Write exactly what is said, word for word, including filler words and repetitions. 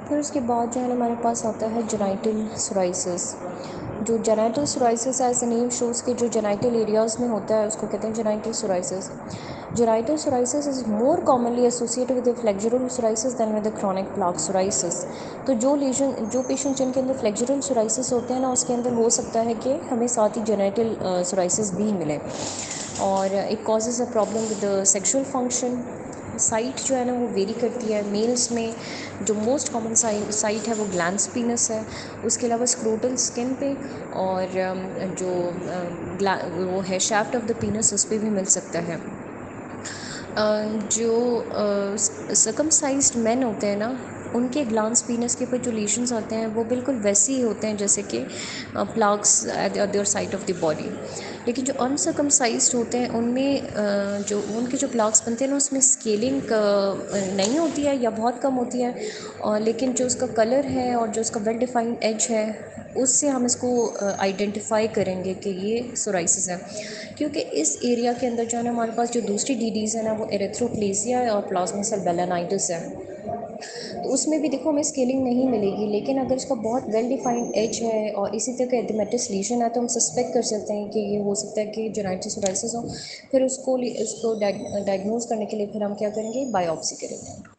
फिर उसके बाद जो है ना हमारे पास आता है जेनाइटल सोराइसिस। जो genital psoriasis as the name shows के जो जेनाइटल एरियाज़ में होता है उसको कहते हैं genital psoriasis. Genital psoriasis is more commonly associated with flexural psoriasis than with chronic plaque psoriasis. तो जो लीजन जो पेशेंट जिनके अंदर फ्लेक्सुरल सोराइसिस होते हैं ना उसके अंदर हो सकता है कि हमें साथ ही जेनाइटल सोराइसिस भी मिले। और it causes a problem with sexual function. Site जो है ना वो वेरी करती है। मेल्स में जो मोस्ट कॉमन साइट है वो ग्लैंड्स पीनस है। उसके अलावा स्क्रोटल स्किन पे और जो वो है शैफ्ट ऑफ द पीनस उस पर भी मिल सकता है। जो सर्कमसाइज्ड मेन होते हैं ना उनके ग्लांस पीनस के ऊपर जो लीशंस होते हैं वो बिल्कुल वैसे ही होते हैं जैसे कि plaques at the other side of the body. लेकिन जो अनसर्कमसाइज्ड होते हैं उनमें जो उनके जो प्लाक्स बनते हैं ना उसमें स्केलिंग नहीं होती है या बहुत कम होती है। और लेकिन जो उसका कलर है और जो उसका वेल डिफाइंड एज है उससे हम इसको आइडेंटिफाई करेंगे कि ये सोराइसिस है। क्योंकि इस एरिया के अंदर जो है ना हमारे पास जो दूसरी डीडीज़ है ना वो एरिथ्रोप्लेसिया है और प्लाज्मा सेल बेलेनाइटिस है। तो उसमें भी देखो हमें स्केलिंग नहीं मिलेगी, लेकिन अगर इसका बहुत वेल डिफाइंड एज है और इसी तरह का एडिमेटस लीजन है तो हम सस्पेक्ट कर सकते हैं कि ये हो सकता है कि जेनाइटल सोराइसिस हो। फिर उसको उसको डायग्नोज करने के लिए फिर हम क्या करेंगे, बायोप्सी करेंगे।